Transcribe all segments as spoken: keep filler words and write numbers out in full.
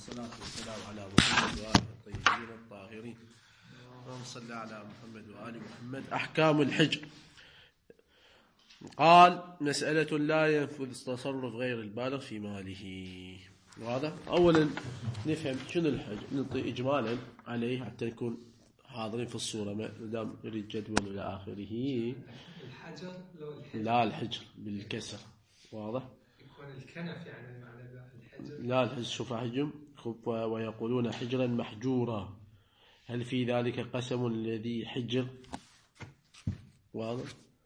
والصلاة والسلام على محمد وآله الطيبين الطاهرين. اللهم صل على محمد وآل محمد. أحكام الحجر. قال: مسألة لا ينفذ تصرف غير البالغ في ماله. وهذا أولا نفهم شنو الحجر، نعطي إجمالا عليه حتى نكون حاضرين في الصورة ما دام يريد جدول إلى آخره. الحجر لو الحجر لا الحجر بالكسر، واضح؟ يكون الكنف يعني معنى الحجر. لا الحجر شوف حجم ويقولون حجرا محجورا. هل في ذلك قسم الذي حجر؟ واضح؟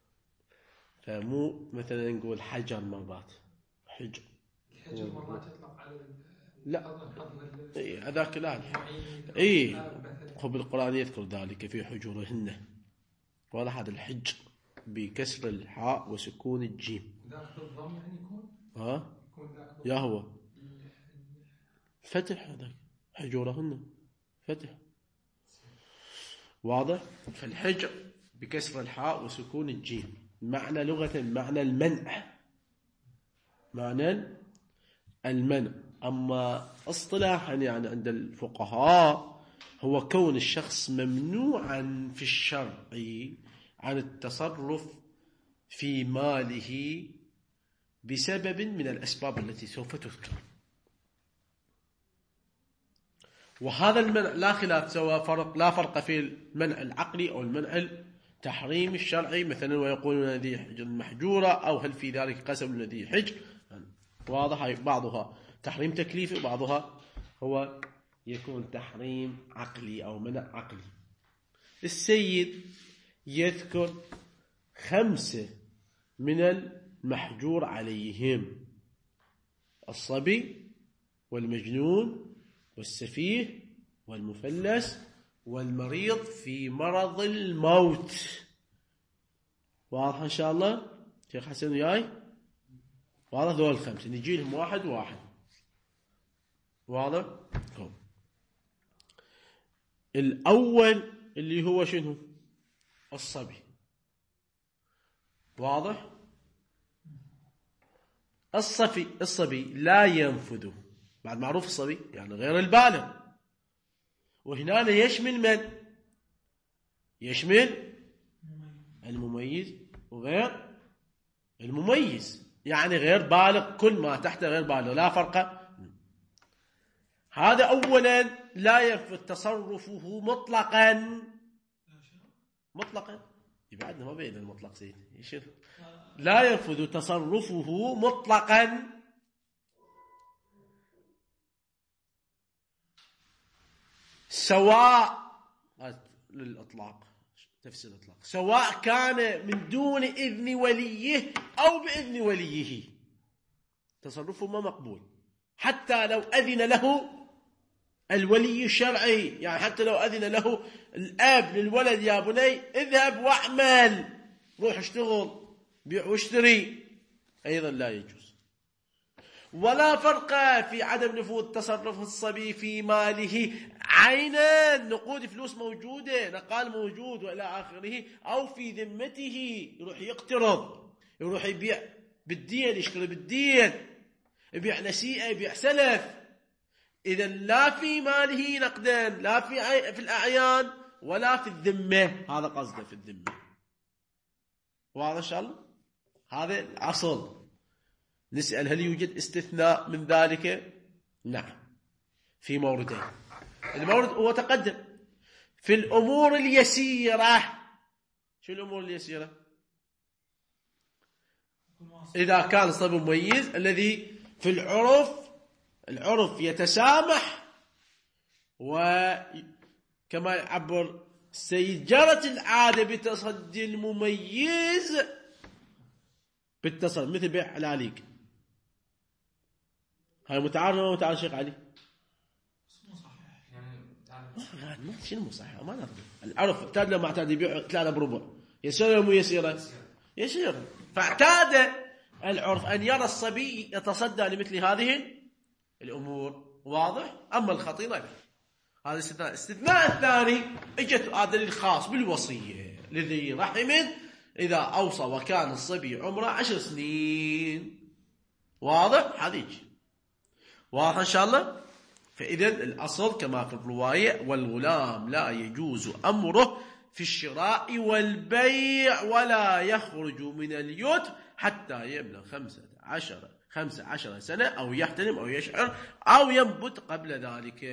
فمو مثلا نقول حجر مرات حجر. الحجر مرات يطلق على لا حضن إيه هذاك لا اي هو بالقرآن يذكر ذلك في حجورهن. واضح؟ هذا الحجر بكسر الحاء وسكون الجيم. ذاك بالضم يعني يكون ها يكون ذاك يا هو فتح هذاك حجورهن فتح. واضح؟ فالحجر بكسر الحاء وسكون الجيم معنى لغة معنى المنع، معنى المنع. أما اصطلاحا يعني عند الفقهاء هو كون الشخص ممنوعا في الشرع عن التصرف في ماله بسبب من الأسباب التي سوف تذكر. وهذا المنع لا خلاف سواء فرق لا فرق في المنع العقلي أو المنع التحريم الشرعي مثلا، ويقولون ذي حجر محجورة أو هل في ذلك قسم الذي حجر. واضح؟ بعضها تحريم تكليفي وبعضها هو يكون تحريم عقلي أو منع عقلي. السيد يذكر خمسة من المحجور عليهم: الصبي والمجنون والسفيه والمفلس والمريض في مرض الموت. واضح إن شاء الله شيخ حسن وياي؟ واضح؟ ذول الخمسة نجي لهم واحد واحد. واضح؟ الأول اللي هو شنو؟ الصبي. واضح؟ الصبي الصبي لا ينفذ، بعد معروف الصبي يعني غير البالغ، وهنا يشمل من؟ يشمل المميز وغير المميز، يعني غير بالغ كل ما تحت غير بالغ لا فرق. هذا أولا لا ينفذ تصرفه مطلقا مطلقا يبعدنا ما بين المطلق سيد يشوف. لا ينفذ تصرفه مطلقا سواء للإطلاق تفسير الإطلاق سواء كان من دون إذن وليه أو بإذن وليه، تصرفه ما مقبول حتى لو أذن له الولي الشرعي. يعني حتى لو أذن له الأب للولد: يا بني اذهب واعمل، روح اشتغل بيع واشتري، أيضا لا يجوز. ولا فرق في عدم نفوذ تصرف الصبي في ماله عينا، نقود فلوس موجودة، نقال موجود وإلى آخره، أو في ذمته يروح يقترض، يروح يبيع بالدين، يشتري بالدين، يبيع نسيئة، يبيع سلف. إذا لا في ماله نقدان، لا في في الأعيان ولا في الذمة. هذا قصده في الذمة. واضح إن شاء الله؟ هذا الأصل. نسأل: هل يوجد استثناء من ذلك؟ نعم، في موردين. المورد هو تقدم في الأمور اليسيرة. شو الأمور اليسيرة؟ إذا كان الصبي مميز الذي في العرف العرف يتسامح، وكما يعبر السيد جرت العادة بتصدي المميز بالتصرف، مثل بيع العليق. هاي متعارف ولا متعارف شيخ علي؟ مو صحيح يعني ما شنو مو صحيح؟ ما نرضى. العرف اعتاد لما اعتاد يبيع ثلاثة بربع، يسير ولا مو يسير؟ يسير. فاعتاد العرف أن يرى الصبي يتصدى لمثل هذه الأمور. واضح؟ أما الخطيرة هذا استثناء. الاستثناء الثاني اجت هذا دليل خاص بالوصية لذي رحم إذا أوصى وكان الصبي عمره عشر سنين. واضح؟ هذه واضح إن شاء الله؟ فإذا الأصل كما في الرواية: والغلام لا يجوز أمره في الشراء والبيع ولا يخرج من اليتم حتى يبلغ خمسة عشر خمسة عشر سنة أو يحتلم أو يشعر أو ينبت قبل ذلك.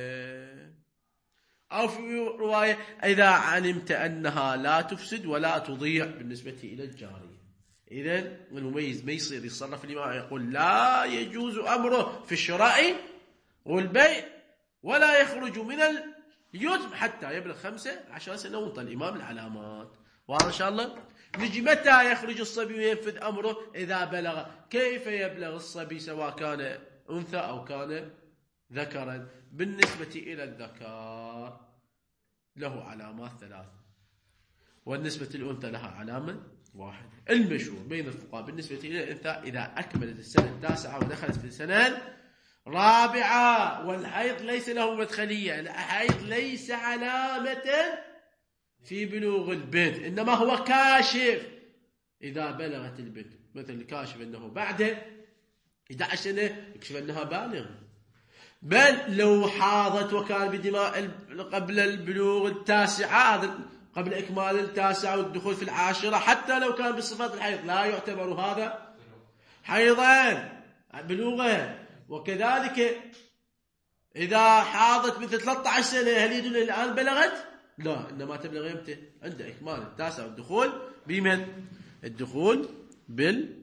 أو في رواية: إذا علمت أنها لا تفسد ولا تضيع بالنسبة إلى الجارية. إذن المميز ما يصير يتصرف الإمام يقول لا يجوز أمره في الشراء والبيع ولا يخرج من اليتم حتى يبلغ خمسة عشر سنة وانطى الإمام العلامات. وهذا إن شاء الله نجي متى يخرج الصبي وينفذ أمره. إذا بلغ. كيف يبلغ الصبي سواء كان أنثى أو كان ذكرا؟ بالنسبة إلى الذكر له علامات ثلاث، والنسبة للأنثى لها علامة واحدة. المشهور بين الفقهاء بالنسبة إلى الأنثى إذا أكملت السنة التاسعة ودخلت في السنة رابعة والحيض ليس له مدخلية. الحيض ليس علامة في بلوغ البنت، إنما هو كاشف. إذا بلغت البنت مثل كاشف أنه بعد إحدى عشرة سنة يكشف أنها بالغ. بل لو حاضت وكان بدماء قبل البلوغ التاسعة، هذا قبل إكمال التاسعة والدخول في العاشرة، حتى لو كان بصفات الحيض لا يعتبر هذا حيضا بلوغا. وكذلك إذا حاضت مثل ثلاثة عشر سنة هل يدل الآن بلغت؟ لا، إنما تبلغ يمتى؟ عند إكمال التاسعة والدخول بمن؟ الدخول بال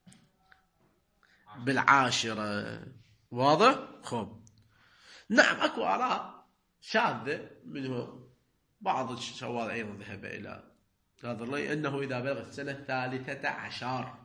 بالعاشرة. واضح؟ خب نعم أكو آراء شاذة منهم بعض الشواذ أيضا ذهب إلى هذا الرأي أنه إذا بلغت السنة الثالثة عشر.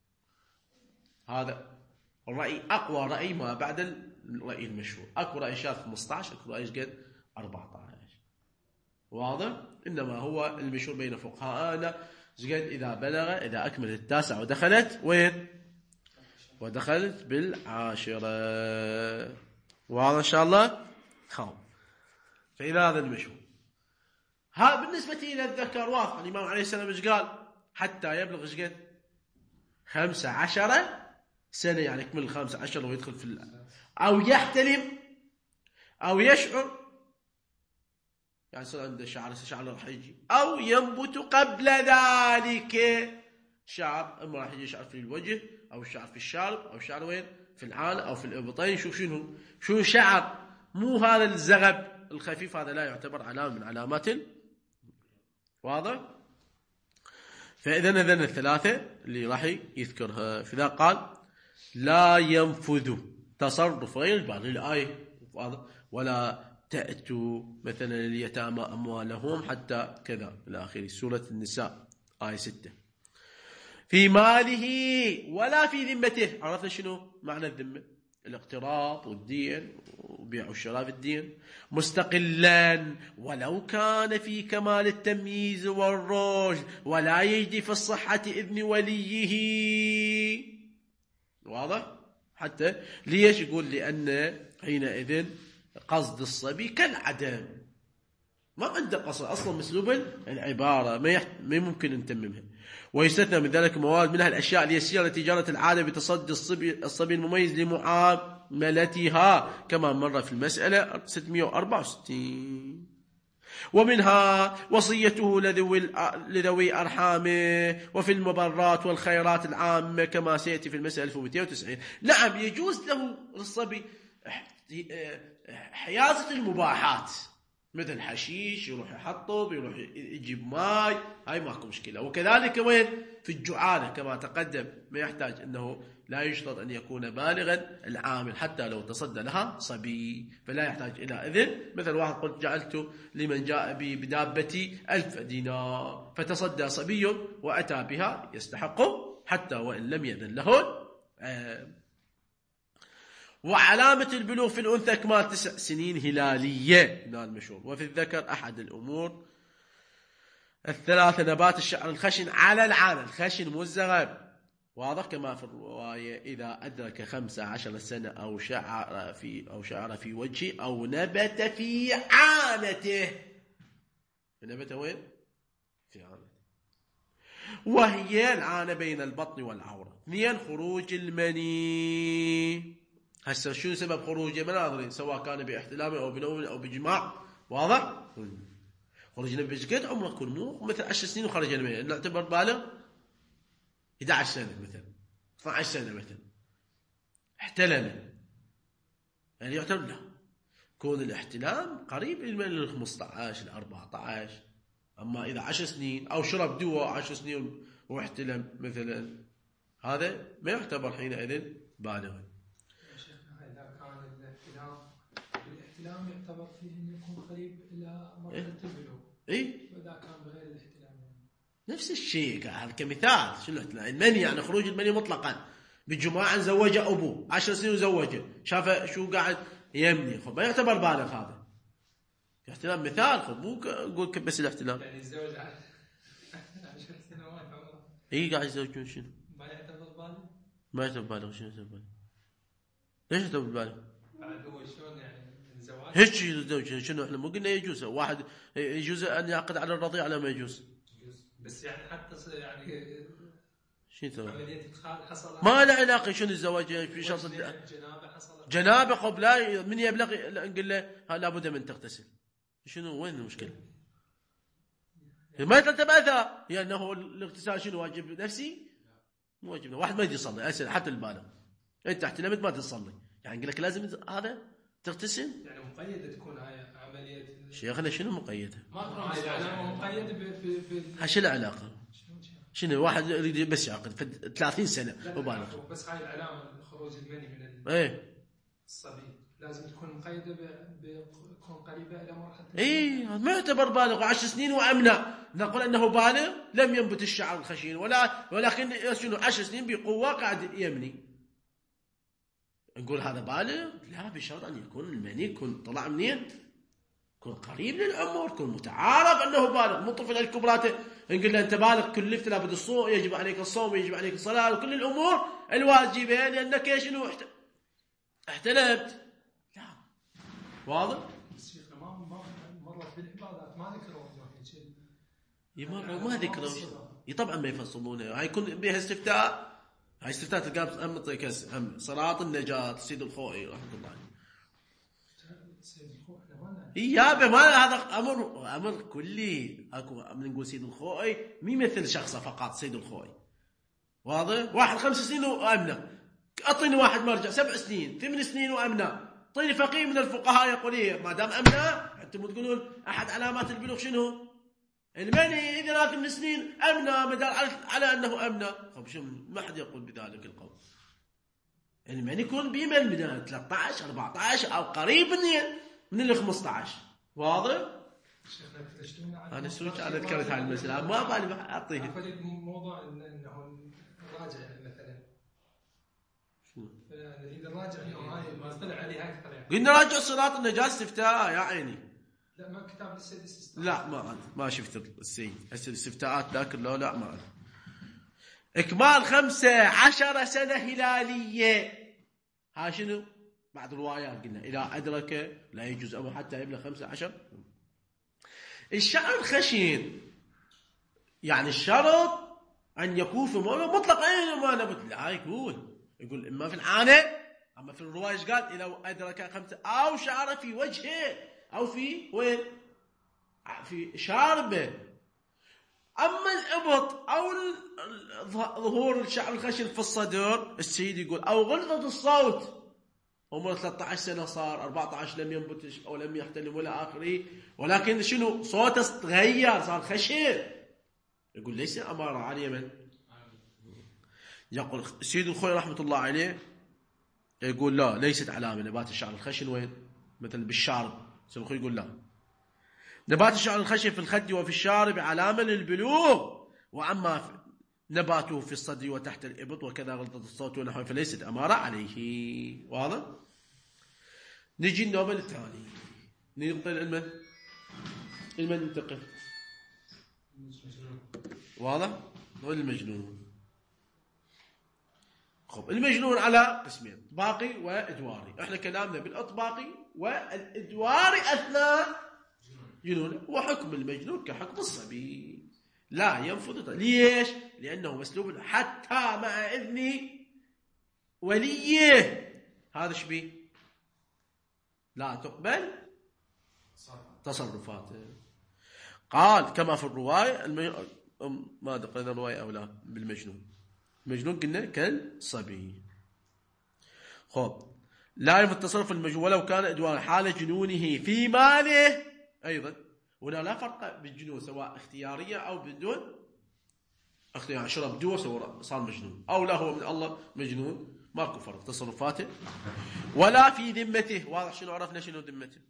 هذا الرأي أقوى رأي ما بعد الرأي المشهور. أكو رأي شاذ خمسة عشر، أكو رأي قد أربعة عشر. واضح؟ إنما هو المشهور بين فقهاءنا قد إذا بلغ إذا أكملت التاسعة ودخلت وين؟ ودخلت بالعاشرة. واضح إن شاء الله؟ خاو. فإذا هذا المشهور. ها بالنسبة إلى الذكر واضح. الإمام عليه السلام إيش قال؟ حتى يبلغ إيش قد؟ خمسة عشر سنة، يعني يكمل الخامسة عشر ويدخل في ال... أو يحتلم أو يشعر، يعني صار عنده شعر شعر راح يجي، أو ينبت قبل ذلك شعر. أما راح يجي شعر في الوجه أو شعر في الشارب أو شعر وين؟ في العانة أو في الإبطين. شوف شنو شو شعر، مو هذا الزغب الخفيف، هذا لا يعتبر علامة من علامات. واضح؟ فإذا إذن الثلاثة اللي راح يذكرها. فإذا قال لا ينفذ تصرف غير البالغ الآية، ولا تأتوا مثلا اليتامى أموالهم حتى كذا إلى آخره. سورة النساء آية ستة. في ماله ولا في ذمته. عرفنا شنو معنى الذمة؟ الاقتراض والدين وبيع والشراء في الدين. مستقلا ولو كان في كمال التمييز والرشد ولا يجدي في الصحة إذن وليه. واضح؟ حتى ليش يقول؟ لأن حينئذ قصد الصبي كالعدم، ما عنده قصد أصلا مسلوب العبارة، ما, يحت... ما ممكن نتممها. ويستثنى من ذلك مواد منها الأشياء اليسيرة التي جرت العادة بتصدي الصبي, الصبي المميز لمعاملتها كما مر في المسألة ستمائة وأربعة وستين. ومنها وصيته لذوي, لذوي أرحامه وفي المبرات والخيرات العامة كما سيأتي في المسألة ألف ومئتين وتسعين. نعم يجوز له للصبي حيازة المباحات مثل حشيش، يروح يحطب، يروح يجيب ماي، هاي ماكو مشكلة. وكذلك وين؟ في الجعالة كما تقدم، ما يحتاج أنه لا يشترط أن يكون بالغا العامل حتى لو تصدى لها صبي، فلا يحتاج إلى إذن. مثل واحد قلت جعلت لمن جاء بي بدابتي ألف دينار، فتصدى صبي وأتى بها يستحق حتى وإن لم يذن له. آه وعلامة البلوغ في الأنثى إكمال تسع سنين هلالية من المشهور. وفي الذكر أحد الأمور الثلاثة نبات الشعر الخشن على العانة، الخشن مو الزغب. واضح؟ كما في الرواية إذا أدرك خمسة عشر سنة أو شعر في أو شعر في وجهه أو نبت في عانته. نبت وين؟ في عانته. وهي العانة بين البطن والعورة. اثنين خروج المني، هسه شو سبب خروجه ما ناظرين، سواء كان باحتلام او بنوم او بجماع. واضح؟ خرجنا بقد عمره يكون مو مثل عشر سنين وخرج المني، نعتبر بالغ أحد عشر سنه مثلا، اثنتي عشرة سنه مثلا احتلم، يعني يعتبر لا. كون الاحتلام قريب من ال خمسة عشر ل أربعة عشر. اما اذا عشر سنين او شرب دواء عشر سنين واحتلم مثلا، هذا ما يعتبر حينئذ بالغا. إذا كان الاحتلام الاحتلام يعتبر فيه أن يكون قريب إلى مرحلة البلوغ. إيه؟ وإذا كان بغير الاحتلام نفس الشيء. هذا كمثال. شنو الاحتلام؟ المني يعني خروج المني مطلقا بجماعة زوجه أبوه عشر سنين وزوجه، شافه شو قاعد يمني، خب ما يعتبر بالغ هذا. احتلام مثال، خب مو نقول بس الاحتلام. يعني الزوج عشر سنوات عمره. إيه قاعد يزوجون شنو؟ ما يعتبر بالغ؟ ما يعتبر بالغ. شنو يعتبر بالغ؟ ليش يعتبر بالغ؟ بعد هو شلون يعني الزواج؟ هيك يزوج شنو؟ احنا مو قلنا يجوز واحد يجوز ان يعقد على الرضيع على ما يجوز. بس يعني حتى يعني شنو تسوي؟ عملية إدخال حصل ما له علاقه. شنو الزواج في شرط جنابه حصل؟ جنابه قبل لا من يبلغ نقول له لابد من تغتسل. شنو وين المشكله؟ ما يترتب اثر، يعني انه الاغتسال شنو واجب نفسي؟ مو واجب. واحد ما يجي يصلي اسال حتى البالغ، انت احتلمت ما تصلي، يعني يقول لك لازم هذا تغتسل. يعني مقيده تكون هاي عمليه شيخنا. شنو مقيده؟ ما تكون العلامه مقيده ب ب شو العلاقه؟ شنو واحد يريد بس يعقد ثلاثين سنه وبالغ، بس هاي العلامه خروج المني من ايه الصبي لازم تكون مقيده بتكون قريبه الى مرحله ايه ما يعتبر بالغ. عشر سنين وامنع نقول انه بالغ لم ينبت الشعر الخشين، ولا ولكن شنو عشر سنين بقوه قاعد يمني، نقول هذا بالغ؟ لا، بشرط ان يكون المني يكون طلع منين؟ يكون قريب للعمر، يكون متعارف انه بالغ، مو طفل الكبراته نقول له انت بالغ كلفت لابد الصوم، يجب عليك الصوم ويجب عليك الصلاه وكل الامور الواجبه لانك شنو احتلمت. لا. واضح؟ بس شيخنا ما ما مرت بالعبادات ما ذكروا هيك يمر ما ذكروا. طبعا ما يفصلونه، هاي يكون بها استفتاء. هاي استفتاء تلقاه هم طيكس هم صراط النجاة سيد الخوئي رحمه الله عليه. سيد الخوئي ما يابا ما هذا امر امر كلي. اكو من نقول سيد الخوئي مي مثل شخصه فقط سيد الخوئي. واضح؟ واحد خمس سنين وامنه، اعطيني واحد مرجع سبع سنين ثمان سنين وامنه، اعطيني فقيه من الفقهاء يقول ايه ما دام امنه. انتم تقولون احد علامات البلوغ شنو؟ المني إذا لكن سنين أمنى مدار على أنه أمنى. طب شو ما حد يقول بذلك القول. المني يكون بيمن من ثلاثة عشر أربعة عشر أو قريب من من ال خمسة عشر. واضح؟ أنا سويت أنا ذكرت هاي المسألة ما بالي أعطيه. أعطيه موضوع إنه راجع مثلا. شو؟ نريد الراجع إنه هاي ما طلع عليها أكثر يعني. قلنا راجع صراط النجاة استفتاء يا عيني. لا ما كتاب السيد الاستفتاء. لا ما أنا ما شفت السيد هسه الاستفتاءات ذاك لا لا ما أنا. إكمال خمسة عشر سنة هلالية. ها شنو؟ بعض الروايات قلنا إذا أدرك لا يجوز أمر حتى يبلغ خمسة عشر. الشعر الخشين يعني الشرط أن يكون في موضع مطلق أين ما نبت. لا يقول يقول إما في العانة، أما في الرواية قال إذا أدرك خمسة أو شعر في وجهه أو في وين؟ في شاربه. أما الإبط أو ظهور الشعر الخشن في الصدر السيد يقول أو غلظة الصوت عمره ثلاثة عشر سنة صار أربعة عشر لم ينبت أو لم يحتلم ولا آخره، ولكن شنو صوته تغير صار خشن، يقول ليس أمارة على من. يقول السيد الخوئي رحمة الله عليه يقول لا ليست علامة نبات الشعر الخشن وين مثل بالشارب. السيد الخوئي يقول لا نبات الشعر الخشن في الخد وفي الشارب علامة للبلوغ، وأما نباته في الصدر وتحت الإبط وكذا غلطة الصوت ونحوه فليست أمارة عليه. واضح؟ نجي النوبل الثاني ننطق المن المن ننتقل. واضح؟ نقول المجنون. خب المجنون على قسمين باقي وإدواري. احنا كلامنا بالأطباقي والإدواري أثناء جنون، وحكم المجنون كحكم الصبي لا ينفذ. ليش؟ لأنه مسلوب حتى مع إذن وليه. هذا شبيه لا تقبل تصرفاته. قال كما في الرواية المي... ما قلنا الرواية أو لا بالمجنون، المجنون قلنا كالصبي. خب لا يمت التصرف المجنون ولو كان إدوار حال جنونه في ماله أيضا. هنا لا فرق بالجنون سواء اختيارية أو بدون اختيار، شرب دواء صار مجنون أو لا هو من الله مجنون، ماكو فرق تصرفاته. ولا في ذمته، واضح شنو عرفنا شنو ذمته.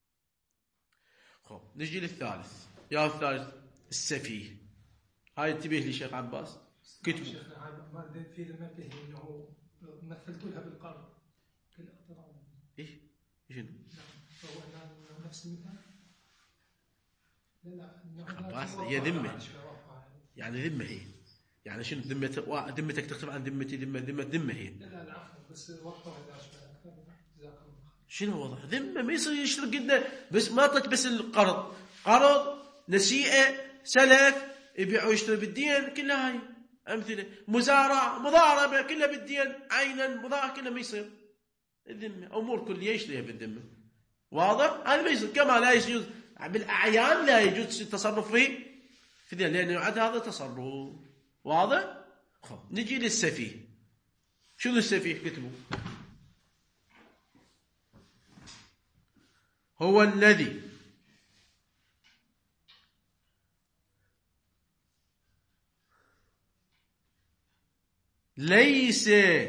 خب نجي للثالث. يا الثالث السفيه. هاي انتبه لي شيخ عباس كتبوا ما في ذمته انه مثلت لها بالقرض كالاقتراض. ايه شنو؟ فهو انه نفس المثال. لا لا عباس هي ذمه، يعني ذمه هي، يعني شنو ذمه؟ ذمتك تختلف عن ذمتي. ذمه ذمه ذمه هي. لا لا عفوا بس وضحوا هذا شوي اكثر. جزاك الله. شنو وضح ذمه؟ ما يصير يشترك قدنا بس ما اعطيك بس القرض، قرض نسيئه سلف يبيع ويشتري بالدين كلها هاي امثله. مزارع مضاربه كلها بالدين عينا مضاربه كلها ما يصير الذمه. امور كليه يشتريها بالذمه. واضح؟ هذا ما يصير. كما لا يجوز بالاعيان لا يجوز التصرف فيه في ذي لانه يعد هذا تصرف. واضح؟ خب نجي للسفيه. شنو السفيه؟ كتبوا هو الذي ليس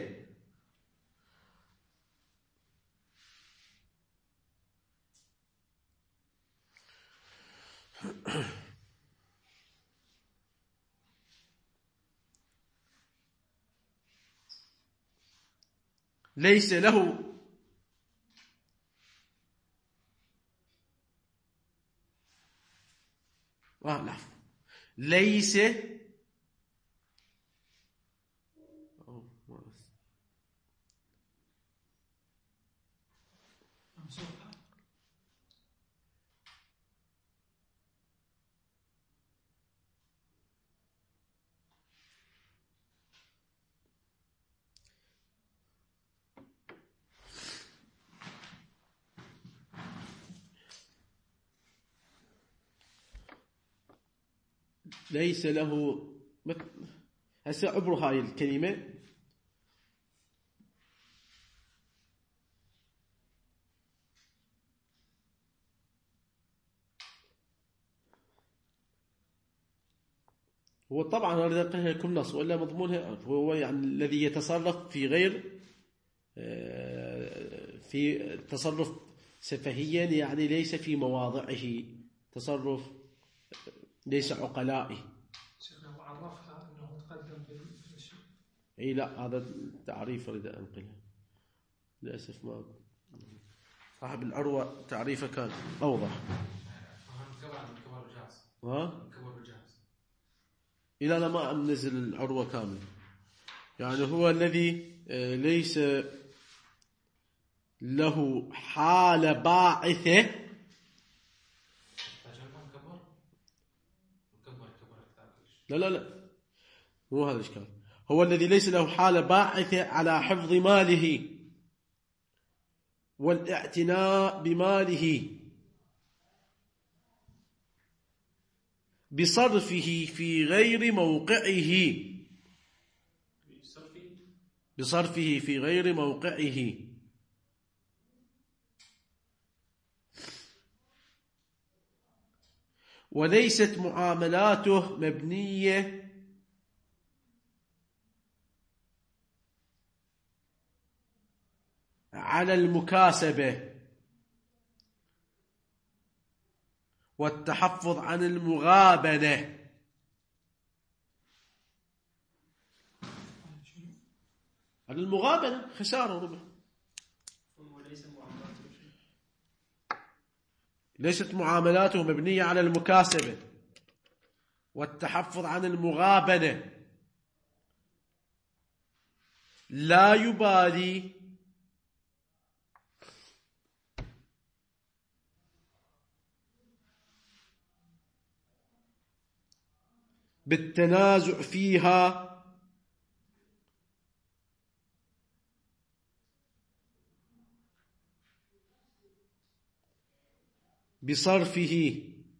ليس له آه لا ليس ليس له. هسه عبروا هاي الكلمة. هو طبعا هذا يكون نص ولا مضمونها هو يعني الذي يتصرف في غير في تصرف سفهيا، يعني ليس في مواضعه، تصرف ليس عقلائي. شيخنا وعرفها انه تقدم بالشيء. اي لا هذا تعريف اريد انقله للاسف ما صاحب العروة تعريفه كان اوضح. ها؟ إلى أنا ما أنزل العروة كامل. يعني هو الذي ليس له حال باعثة. لا لا لا مو هذا الإشكال. هو الذي ليس له حال باعثة على حفظ ماله والاعتناء بماله بصرفه في غير موقعه بصرفه في غير موقعه وليست معاملاته مبنية على المكاسبة والتحفظ عن المغابنة. عن المغابنة خسارة ربح. ليست معاملاته مبنية على المكاسبة والتحفظ عن المغابنة. لا يبالي بالتنازع فيها بصرفه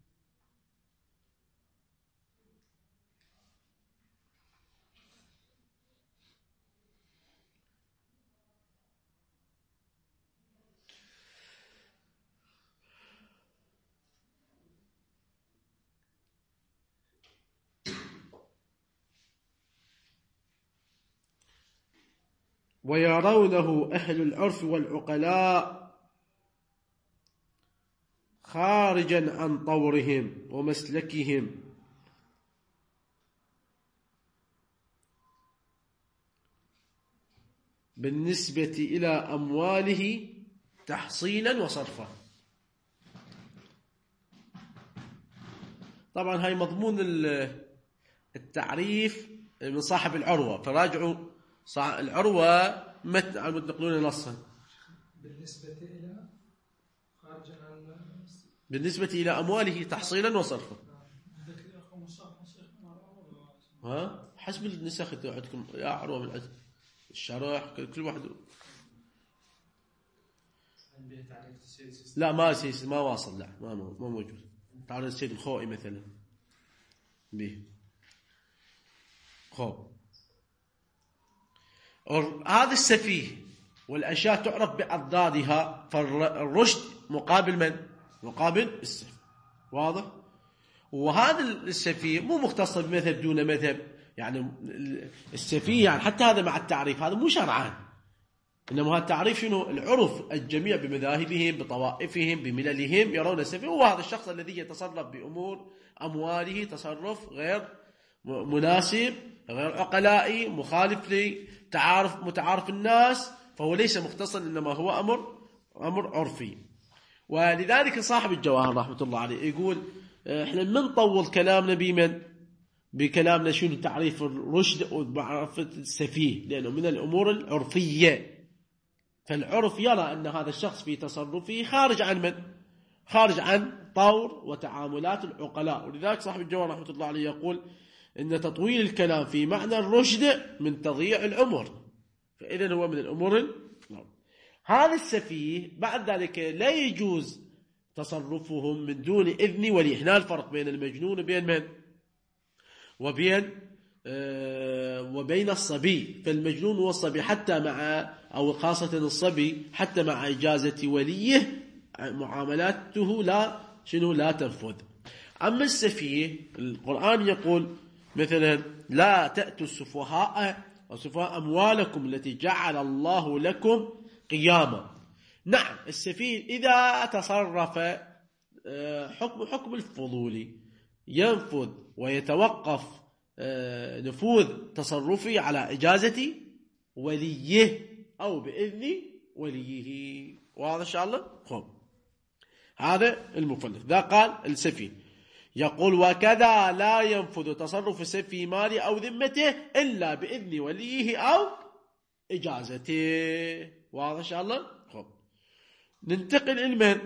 ويرونه أهل العرف والعقلاء خارجا عن طورهم ومسلكهم بالنسبة إلى أمواله تحصيلا وصرفا. طبعا هاي مضمون التعريف من صاحب العروة، فراجعوا العروة متن عم تنقلون نصا. بالنسبة إلى خارج عن بالنسبة إلى أمواله تحصيلا وصرفا. ها حسب النسخ عندكم يا عروة من عند الشرح كل واحد. لا ما سيس ما واصل، لا ما ما موجود. تعال السيد الخوئي مثلا به خو هذا السفيه والأشياء تعرف بأضدادها، فالرشد مقابل من؟ مقابل السفيه. واضح؟ وهذا السفيه مو مختص بمذهب دون مذهب، يعني السفيه يعني حتى هذا مع التعريف هذا مو شرعان، إنما هذا التعريف شنو؟ العرف الجميع بمذاهبهم بطوائفهم بمللهم يرون السفيه هو هذا الشخص الذي يتصرف بأمور أمواله تصرف غير مناسب غير عقلائي مخالف لتعارف متعارف الناس، فهو ليس مختصا إنما هو أمر أمر عرفي. ولذلك صاحب الجواهر رحمة الله عليه يقول احنا من طول كلامنا بمن بكلامنا شنو تعريف الرشد ومعرفة السفيه، لأنه من الأمور العرفية، فالعرف يرى أن هذا الشخص في تصرفه خارج عن من؟ خارج عن طور وتعاملات العقلاء. ولذلك صاحب الجواهر رحمة الله عليه يقول إن تطويل الكلام في معنى الرشد من تضييع العمر، فإذن هو من الأمور. هذا السفيه بعد ذلك لا يجوز تصرفهم من دون إذن ولي. هنا الفرق بين المجنون وبين من؟ وبين آه وبين الصبي. فالمجنون والصبي حتى مع أو خاصة الصبي حتى مع إجازة وليه معاملاته لا شنو لا تنفذ. أما السفيه القرآن يقول مثلا لا تأتوا السفهاء وسفهاء أموالكم التي جعل الله لكم قياما. نعم السفيه إذا تصرف حكم حكم الفضولي ينفذ ويتوقف نفوذ تصرفي على إجازة وليه أو بإذن وليه. وهذا إن شاء الله خب هذا المفلس. ذا قال السفيه يقول وكذا لا ينفذ تصرف السفيه مالي أو ذمته إلا بإذن وليه أو إجازته. وهذا إن شاء الله خب ننتقل إلى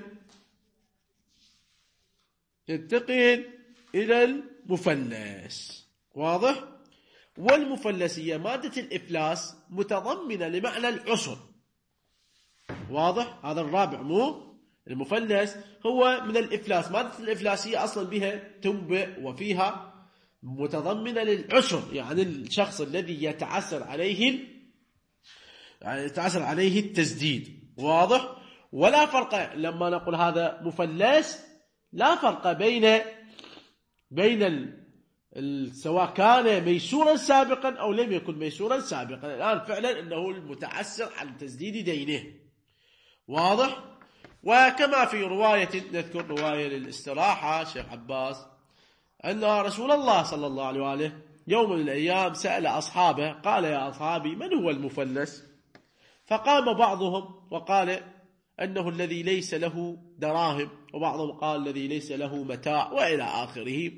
ننتقل إلى المفلس. واضح؟ والمفلسية مادة الإفلاس متضمنة لمعنى العسر. واضح؟ هذا الرابع مو المفلس هو من الإفلاس. مادة الإفلاسية أصلا بها تنبئ وفيها متضمنة للعسر، يعني الشخص الذي يتعسر عليه يعني يتعسر عليه التسديد. واضح؟ ولا فرق لما نقول هذا مفلس، لا فرق بين بين ال... سواء كان ميسورا سابقا أو لم يكن ميسورا سابقا، الآن فعلا أنه المتعسر عن تسديد دينه. واضح؟ وكما في رواية نذكر رواية للاستراحة شيخ عباس أن رسول الله صلى الله عليه وآله يوم من الأيام سأل أصحابه قال يا أصحابي من هو المفلس؟ فقام بعضهم وقال أنه الذي ليس له دراهم، وبعضهم قال الذي ليس له متاع وإلى آخره.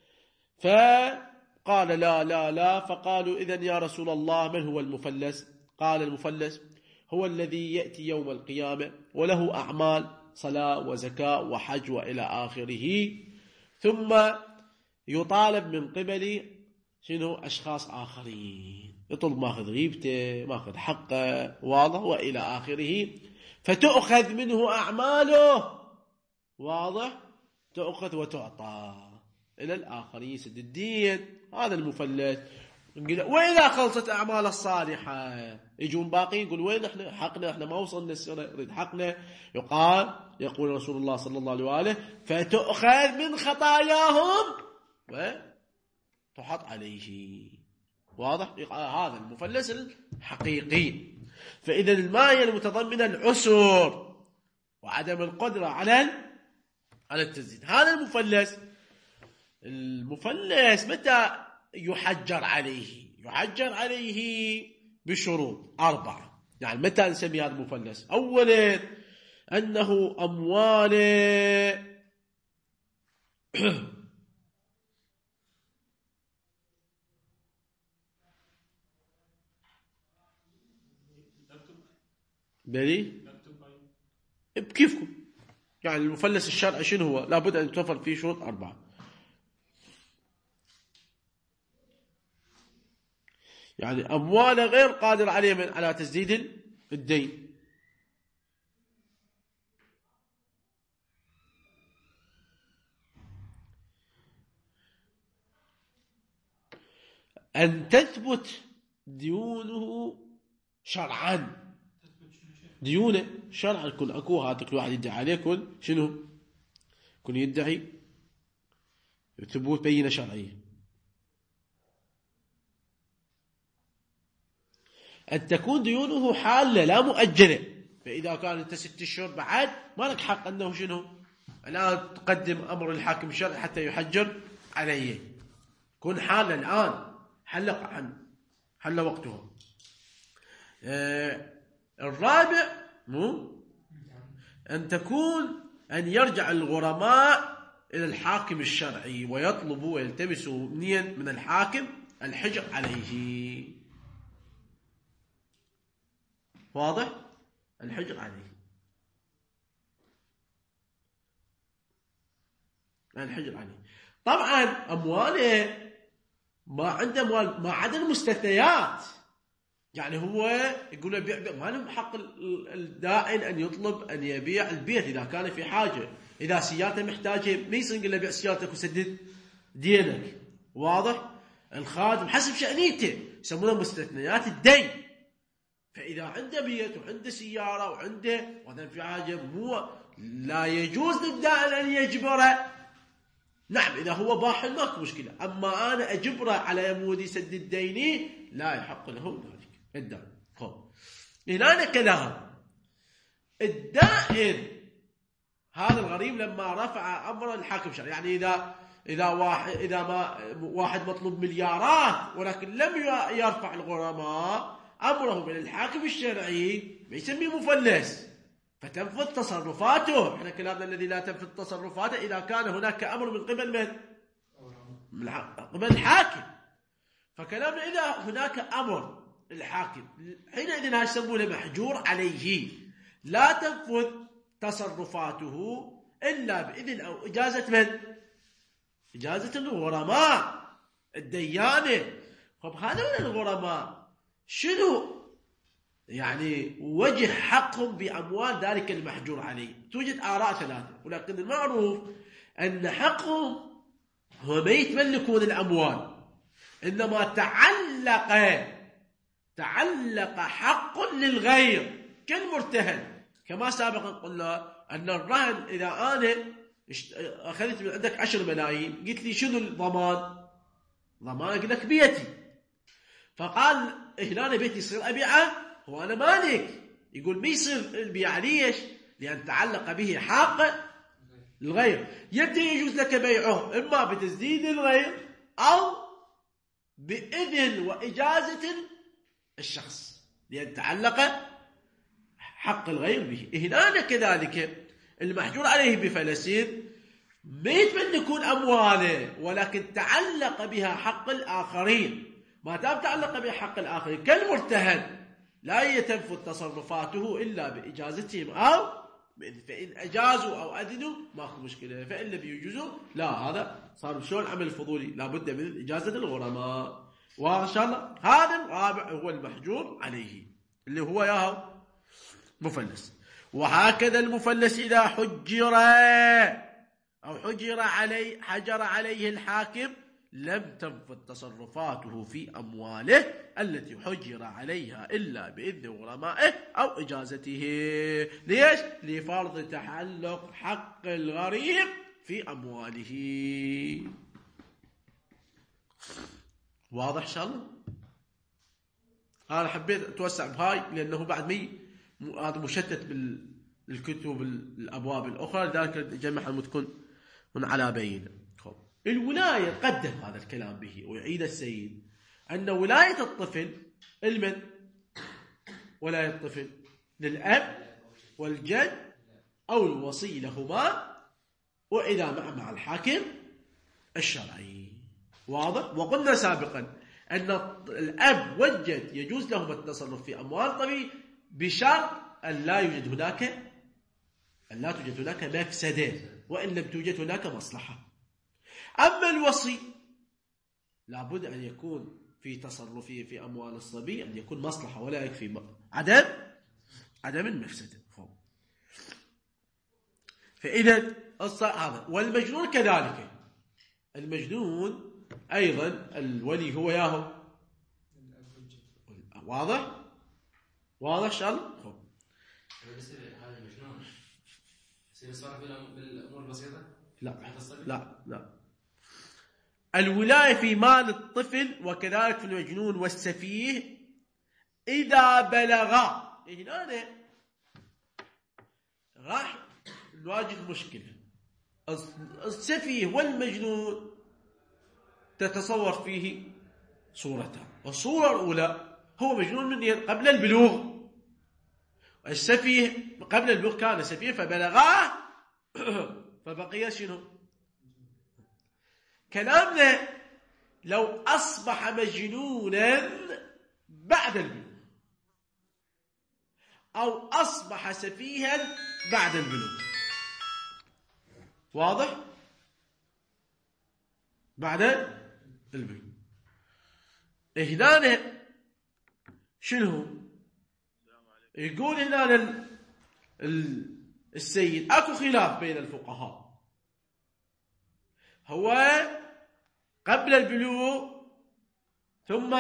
فقال لا لا لا فقالوا إذن يا رسول الله من هو المفلس؟ قال المفلس هو الذي يأتي يوم القيامة وله أعمال صلاة وزكاة وحج وإلى آخره، ثم يطالب من قبل شنو أشخاص آخرين، يطلب ماخذ غيبته ماخذ حقه واضح وإلى آخره، فتؤخذ منه أعماله واضح؟ تأخذ وتعطى إلى الآخر يسد الدين. هذا المفلس. وإذا خلصت أعمال الصالحة يجون باقي يقول وين احنا حقنا، احنا ما وصلنا السنة نريد حقنا. يقال يقول رسول الله صلى الله عليه وآله فتؤخذ من خطاياهم وتحط عليه. واضح؟ هذا المفلس الحقيقي. فإذا الماية المتضمنة العسر وعدم القدرة على على التسديد. هذا المفلس. المفلس متى يحجر عليه؟ يحجر عليه بشروط أربعة. يعني متى نسمي هذا المفلس؟ أولا أنه أمواله بلي بكيفكم. يعني المفلس الشرعي شنو هو؟ لابد أن توفر فيه شروط أربعة. يعني أمواله غير قادر عليه من على تسديد الدين. أن تثبت ديونه شرعا. ديونه شرعا. كل أكو هذا كل واحد يدعي عليه كل شنو؟ كل يدعي ثبوت بينة شرعية. أن تكون ديونه حالة لا مؤجلة. فإذا كان أنت ست أشهر بعد ما لك حق أنه شنو الآن تقدم أمر الحاكم الشرعي حتى يحجر عليه. كن حالة الآن حلق عنه حل وقتها. آه الرابع مو أن تكون أن يرجع الغرماء إلى الحاكم الشرعي ويطلبوا ويلتمسوا من الحاكم الحجر عليه. واضح؟ الحجر عليه. الحجر عليه. طبعا أمواله ما عنده أموال ما عدا المستثنيات. يعني هو يقول بيع بيع ما له حق الدائن أن يطلب أن يبيع البيت إذا كان في حاجة. إذا سيارته محتاجة ما يصير يقول له بيع سيارتك وسدد دينك. واضح؟ الخادم حسب شأنيته يسمونه مستثنيات الدين. فإذا عنده بيت وعنده سيارة وعنده وهذا في حاجة مو لا يجوز للدائن أن يجبره. نعم إذا هو باحث ماكو مشكلة. أما أنا أجبره على يمود يسدد ديني لا يحق له ذلك. الدائن خب هنا كلام الدائن. هذا الغريب لما رفع أمر الحاكم الشرعي. يعني إذا إذا واحد إذا ما واحد مطلوب مليارات ولكن لم يرفع الغرماء أمره من الحاكم الشرعي يسميه مفلس فتنفذ تصرفاته. احنا كلامنا الذي لا تنفذ تصرفاته إذا كان هناك أمر من قبل من؟ من قبل الحاكم. فكلامنا إذا هناك أمر الحاكم حينئذ هذا يسمونه محجور عليه. لا تنفذ تصرفاته إلا بإذن أو إجازة من؟ إجازة الغرماء الديانة. طب هذول الغرماء شنو يعني وجه حقهم بأموال ذلك المحجور عليه؟ توجد آراء ثلاثة ولكن المعروف أن حقهم هو ما يتملكون الأموال إنما تعلق تعلق حق للغير كالمرتهن. كما سابقا قلنا أن الرهن إذا أنا أخذت من عندك عشر ملايين قلت لي شنو الضمان؟ ضمان أقول لك بيتي. فقال هنا بيتي يصير أبيعه هو أنا مالك. يقول ما يصير البيع. ليش؟ لأن تعلق به حق الغير. يبدأ يجوز لك بيعه إما بتسديد الغير أو بإذن وإجازة الشخص لأن تعلق حق الغير به. هنا كذلك المحجور عليه بفلسين ما يتملكون أمواله ولكن تعلق بها حق الآخرين. ما دام تعلق بها حق الآخرين كالمرتهن لا يتنفذ تصرفاته إلا بإجازتهم أو فإن أجازوا أو أذنوا ماكو مشكلة. فإن لم يجوزوا لا هذا صار شلون عمل فضولي لابد من إجازة الغرماء. وإن شاء الله هذا الرابع هو المحجور عليه اللي هو ياهو مفلس. وهكذا المفلس إذا حجر أو حجر عليه حجر عليه الحاكم لم تنفذ تصرفاته في أمواله التي حجر عليها إلا بإذن غرمائه أو إجازته. ليش؟ لفرض تحلق حق الغريم في أمواله. واضح إن شاء الله؟ أنا حبيت أتوسع بهاي لأنه بعد مي هذا مشتت بالكتب الأبواب الأخرى، لذلك جمعها تكون من على بينه. الولاية قدم هذا الكلام به ويعيد السيد أن ولاية الطفل المن ولاية الطفل للأب والجد أو الوصي لهما، وإذا مع مع الحاكم الشرعي. واضح؟ وقلنا سابقا أن الأب والجد يجوز لهم التصرف في أموال طبيعي بشرط أن لا يوجد هناك أن لا توجد هناك مفسدة وإن لم توجد هناك مصلحة. أما الوصي لابد أن يكون في تصرفه في أموال الصبي أن يكون مصلحة ولا يكفي عدم عدم المفسدة. فإذا هذا. والمجنون كذلك، المجنون أيضا الولي هو ياهو. واضح؟ واضح إن شاء الله؟ هذا المجنون يصير يصرف بالأمور البسيطة؟ لا لا لا. الولاية في مال الطفل وكذلك في المجنون والسفيه إذا بلغا. هنا راح نواجه مشكلة. السفيه والمجنون تتصور فيه صورتان. الصورة الأولى هو مجنون من قبل البلوغ، السفيه قبل البلوغ كان سفيه فبلغاه فبقي شنو؟ كلامنا لو أصبح مجنونا بعد البلوغ أو أصبح سفيها بعد البلوغ. واضح؟ بعد البلوغ. هنا شنو يقول هنا السيد؟ أكو خلاف بين الفقهاء، هو قبل البلوغ ثم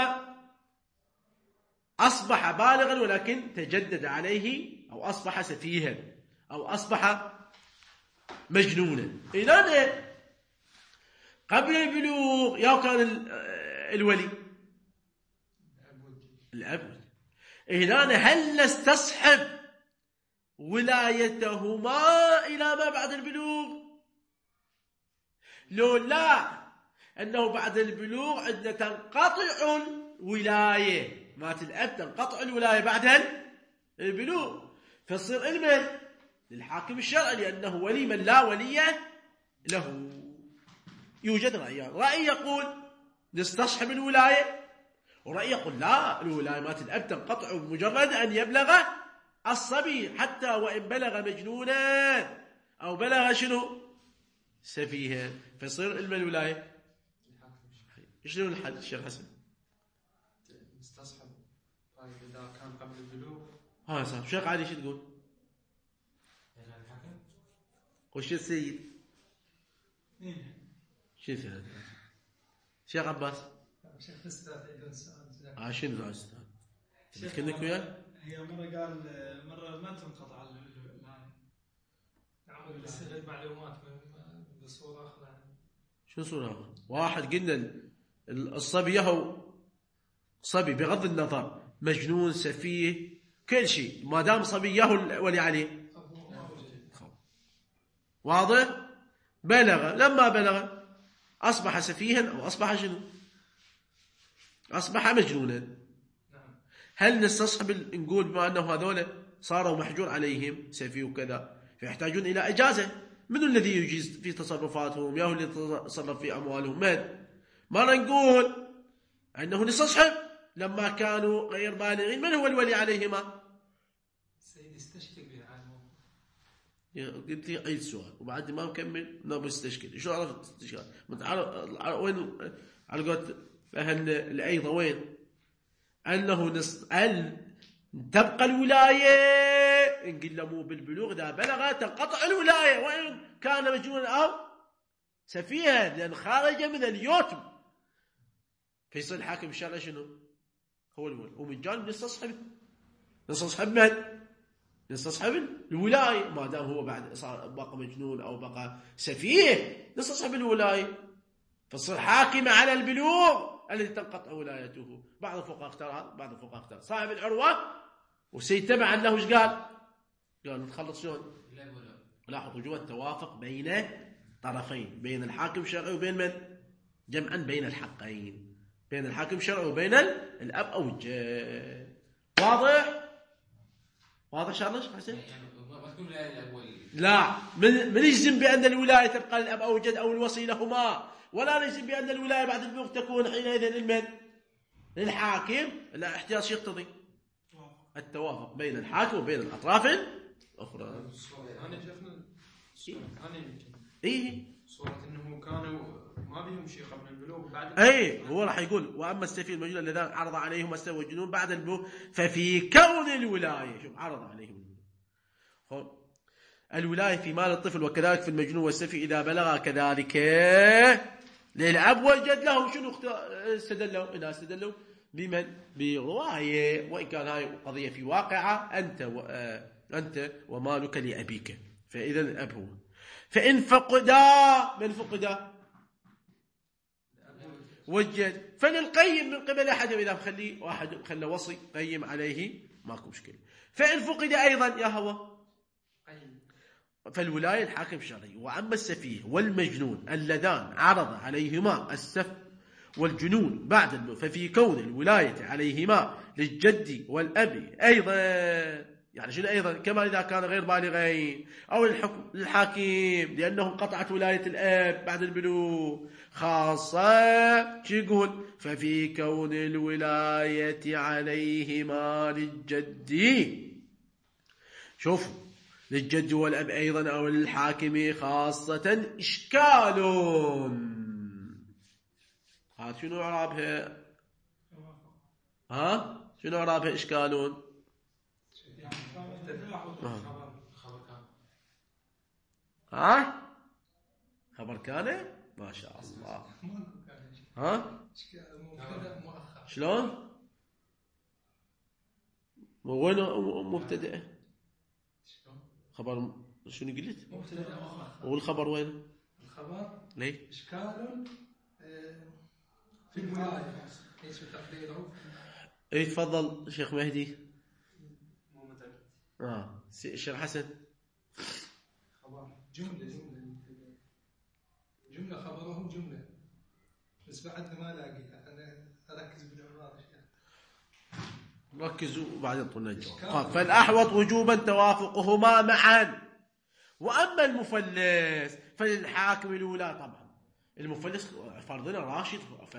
أصبح بالغا ولكن تجدد عليه أو أصبح سفيها أو أصبح مجنونا. إذن قبل البلوغ يا كان الولي الأب. إذن هل نستصحب ولايتهما إلى ما بعد البلوغ؟ لو لا أنه بعد البلوغ عندنا تنقطع الولاية، مات الأب تنقطع الولاية بعد البلوغ، فصير المن للحاكم الشرعي لأنه ولي من لا ولي له. يوجد رأيان، رأي يقول نستصحب الولاية، ورأي يقول لا، الولاية مات الأب تنقطع بمجرد أن يبلغ الصبي حتى وإن بلغ مجنونا أو بلغ شنو سفيها، فيصير علم الولاية. شنو الحد الشيخ حسن؟ مستصحب طيب إذا كان قبل البلوغ. ها صح. شيخ علي شو تقول؟ وش السيد؟ مين؟ شو السيد؟ شيخ عباس. شيخ الأستاذ يقول سؤال. آه شنو الأستاذ؟ تذكرنك وياه؟ هي مرة قال مرة ما تنقطع الولاية. نعم بس المعلومات بصورة أخرى. شو صورة أخرى؟ واحد قلنا الصبي هو صبي بغض النظر مجنون سفيه كل شيء ما دام صبي يهو ولي عليه. واضح؟ بلغ، لما بلغ أصبح سفيها أو أصبح شنو؟ أصبح مجنونا. هل نستصحب نقول بما أنه هذول صاروا محجور عليهم سفيه وكذا فيحتاجون إلى إجازة؟ من الذي يجيز في تصرفاتهم؟ ياهو اللي يتصرف في أموالهم؟ من؟ ما نقول أنه نستصحب لما كانوا غير بالغين. من هو الولي عليهما؟ سيدي استشكل بها عنه. قلت لي عيد سؤال وبعد ما مكمل نبي استشكل. شو عرفت استشكال؟ وين على قولة فهل الأيضا وين؟ أنه نص... أن تبقى الولاية نقول له مو بالبلوغ، إذا بلغ تنقطع الولاية وإن كان مجنونا أو سفيها، لأن خارج من اليتم. فيصير الحاكم الشرعي شنو؟ هو الولي. ومن جانب نستصحب نستصحب من؟ نستصحب الولاية، ما دام هو بعد صار بقى مجنون أو بقى سفيه نستصحب الولاية، فصير حاكم على البلوغ الذي تنقطع ولايته. بعض الفقهاء اختار هذا، بعض الفقهاء اختار صاحب العروة، وسيتبع له ايش قال؟ قال نتخلص شلون؟ لاحظوا وجوه التوافق بين طرفين، بين الحاكم الشرعي وبين من؟ جمعا بين الحقين، بين الحاكم الشرعي وبين الأب أو الجد. واضح؟ واضح شارلش حسن؟ لا، من من يجزم بأن الولاية تبقى للأب أو الجد أو الوصي لهما، ولا نجزم بأن الولاية بعد البلوغ تكون حينئذ للمن؟ للحاكم. لا، احتياط يقتضي التوافق بين الحاكم وبين الأطراف الأخرى. أنا شفنا أنا يمكن إيه صورة إنه كانوا ما بيهم شيء قبل البلوغ بعد. أي هو راح يقول وأما السفيه المجنون الذين عرض عليهم السوء الجنون بعد البلوغ ففي كون الولاية. شوف عرض عليهم الولاية في مال الطفل، وكذلك في المجنون والسفيه إذا بلغ كذلك للأب والجد له. شنو استدلوا؟ إذا استدلوا بمن؟ برواية، وإن كان هاي قضية في واقعة أنت و... أنت ومالك لأبيك، فإذا الأب هو. فإن فقدا، من فقدا؟ والجد، فللقيم من قبل أحد، إذا خلي واحد خلى وصي قيم عليه ماكو مشكلة. فإن فقد أيضا يا هو فالولاية الحاكم الشرعي. وأما السفيه والمجنون اللذان عرض عليهما السف والجنون بعد الموت ففي كون الولاية عليهما للجد والأب أيضا. يعني شنو أيضا؟ كما إذا كان غير بالغين أو للحاكم، لأنه انقطعت ولاية الأب بعد البلوغ خاصة. شو يقول؟ ففي كون الولاية عليهما للجد، شوفوا، للجد والأب أيضا أو للحاكم خاصة إشكال. هذا شنو إعرابها؟ ها شنو إعرابها إشكال؟ ها خبر كان ما شاء الله. ها شلون؟ وين مبتدئ؟ خبر شنو قلت؟ والخبر وين؟ الخبر ليه؟ إشكال في الولاية. ايش تقديره؟ اي تفضل شيخ مهدي. مو متأكد. اه الشيخ حسن. خبر جملة جملة جملة خبره جملة، بس بعد ما لاقيها. انا اركز بالعبارة شيخ. ركزوا وبعدين طلنا الجواب. فالأحوط وجوبا توافقهما معا. وأما المفلس فللحاكم الأولى. طبعا المفلس فرضنا راشد،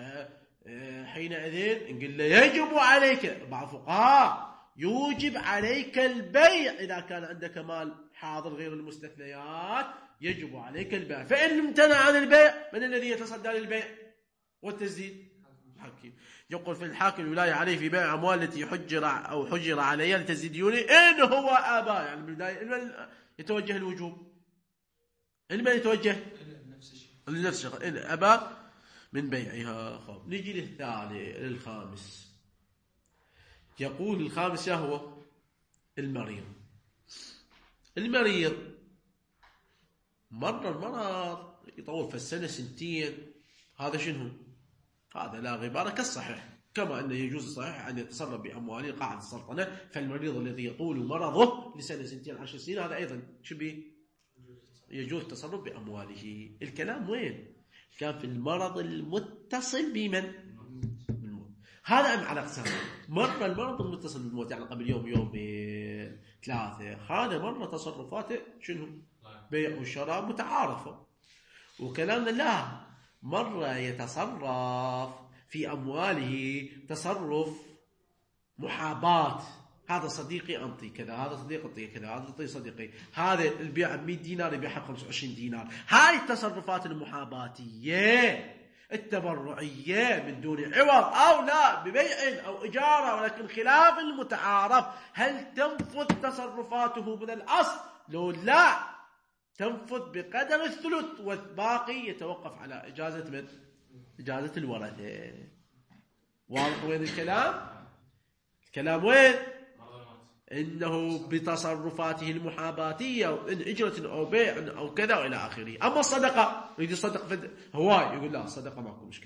فحينئذ نقول له يجب عليك، بعض الفقهاء يوجب عليك البيع إذا كان عندك مال حاضر غير المستثنيات، يجب عليك البيع. فإن امتنع عن البيع من الذي يتصدى للبيع والتسديد؟ الحاكم. يقول في الحاكم الولاية عليه في بيع أموال التي حجر أو حجر عليها لتسديد ديونه إن هو أبا. يعني بالبداية من يتوجه الوجوب؟ من يتوجه؟ لنفس الشيء إن أبا من بيعها. خب نجي للثالث للخامس. يقول الخامس هو المريض. المريض مرة المرض يطول في السنة سنتين، هذا شنو؟ هذا لا غبار كالصحيح، كما أنه يجوز الصحيح أن يتصرف بأمواله قاعدة السلطنة. فالمريض الذي يطول مرضه لسنة سنتين عشر سنين هذا أيضا شبه يجوز التصرف بأمواله. الكلام وين؟ كان في المرض المتصل بمن؟ بالموت. هذا أم على أقسام. مرة المرض المتصل بالموت يعني قبل يوم يومين ثلاثة، هذا مرة تصرفاته شنو؟ بيع وشراء متعارفة. وكلامنا لا، مرة يتصرف في أمواله تصرف محاباة. هذا صديقي أنطي كذا، هذا صديقي أنطي كذا، هذا أنطي صديقي، هذا البيع مئة دينار يبيعها خمسة وعشرين دينار. هاي التصرفات المحاباتية التبرعية من دون عوض أو لا ببيع أو إجارة، ولكن خلاف المتعارف هل تنفذ تصرفاته من الأصل؟ لو لا تنفذ بقدر الثلث، والباقي يتوقف على إجازة من؟ إجازة الورثة. واضح وين الكلام؟ الكلام وين؟ إنه بتصرفاته المحاباتية إن إجرة أو بيع أو كذا وإلى آخره. أما الصدقة يريد يصدق في هواي يقول لا الصدقة ماكو مشكلة،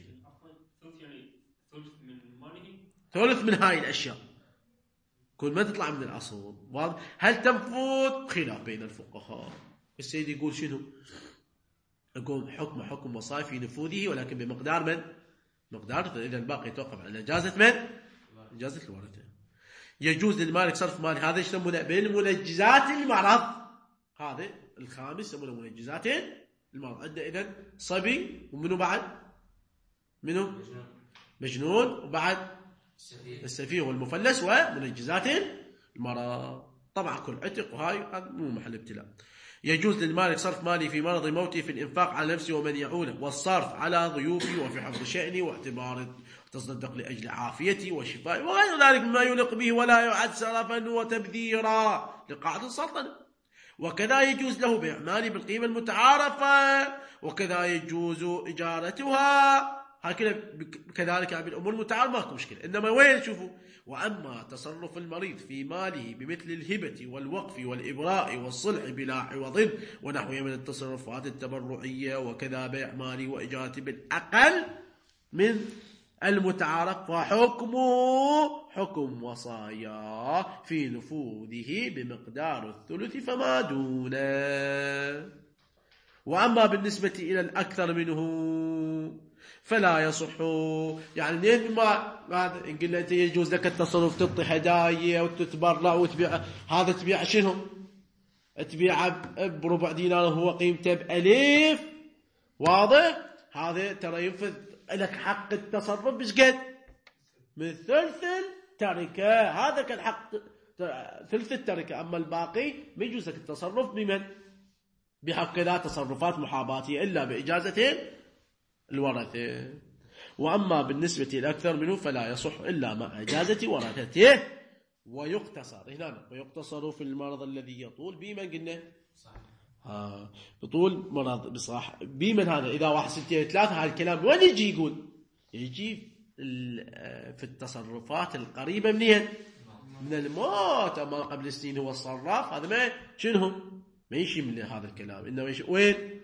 ثلث من هاي الأشياء كل ما تطلع من الأصول. واضح؟ هل تنفذ؟ خلاف بين الفقهاء. السيد يقول شنو؟ يقول حكم حكم وصايا في نفوذه ولكن بمقدار من؟ مقدار، إذا الباقي يتوقف على إجازة من؟ إجازة الورثة. يجوز للمالك صرف مال، هذا يسمونه بالمنجزات المرض، هذا الخامس يسمونه منجزات المرض. عندنا إذن صبي ومنه بعد؟ منه؟ مجنون وبعد السفيه والمفلس ومنجزات المرض. طبعا كل عتق وهاي مو محل ابتلاء. يجوز للمالك صرف مالي في مرض موته في الإنفاق على نفسه ومن يعوله، والصرف على ضيوفه وفي حفظ شأنه واعتبار تصدق لأجل عافيته وشفائه وغير ذلك مما يلق به، ولا يعد سرفا وتبذيرا لقاعدة السلطنة. وكذا يجوز له بيع مالي بالقيمة المتعارفة، وكذا يجوز إجارتها، هكذا كذلك بالأمور المتعارفة ماكو مشكلة. إنما وين شوفوا، وأما تصرف المريض في ماله بمثل الهبة والوقف والإبراء والصلح بلا عوض ونحوه من التصرفات التبرعية، وكذا بيع مالي وإجارته بالأقل من المتعارف، فحكمه حكم وصايا في نفوذه بمقدار الثلث فما دونه. وأما بالنسبة إلى الأكثر منه فلا يصح. يعني لين ما هذا نقول له يجوز لك التصرف تعطي هدايا وتتبرع وتبيع، هذا تبيع شنو؟ تبيع بربع دينار هو قيمته بألف. واضح؟ هذا ترى ينفذ لك حق التصرف بشقد؟ من ثلث التركة. هذا كان حق ثلث التركة. أما الباقي ما يجوز لك التصرف بمن؟ بحق لا تصرفات محاباتية إلا بإجازة الورثة. وأما بالنسبة للأكثر منه فلا يصح إلا مع إجازة ورثته. ويقتصر هنا ويقتصر في المرض الذي يطول بمن قلنا؟ آه بطول مرض بصراحة بمن هذا؟ إذا واحد ستين ثلاثة هذا الكلام وين يجي يقول؟ يجي في التصرفات القريبة منين؟ من الموت. أما قبل السنين هو الصراف، هذا ما شنو ما يشي من هذا الكلام، إنما يشي وين؟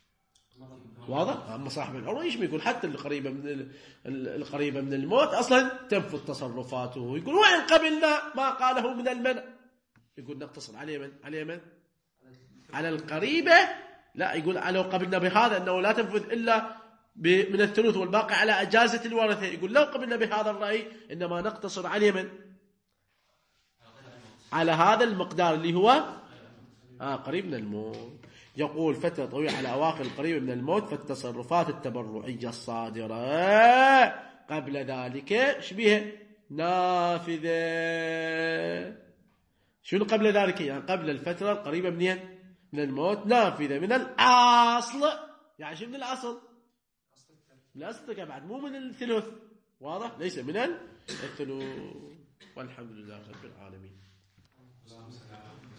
واضح؟ أما صاحب العروة يشمي يقول حتى القريبة من القريبة من الموت أصلا تنفذ تصرفاته. يقول وين قبلنا ما قاله من المنع؟ يقول نقتصر على من؟ على من؟ على القريبة. لا، يقول لو قبلنا بهذا أنه لا تنفذ إلا من الثلث والباقي على أجازة الورثة، يقول لو قبلنا بهذا الرأي إنما نقتصر على من؟ على هذا المقدار اللي هو آه قريب من الموت. يقول فترة طويلة على أواخر القريب من الموت، فالتصرفات التبرعية الصادرة قبل ذلك شبيه نافذة. شنو قبل ذلك؟ يعني قبل الفترة القريبة من من الموت نافذة من الأصل. يعني شو من الأصل؟ من الأصل بعد مو من الثلث. واضح؟ ليس من الثلث. والحمد لله رب العالمين.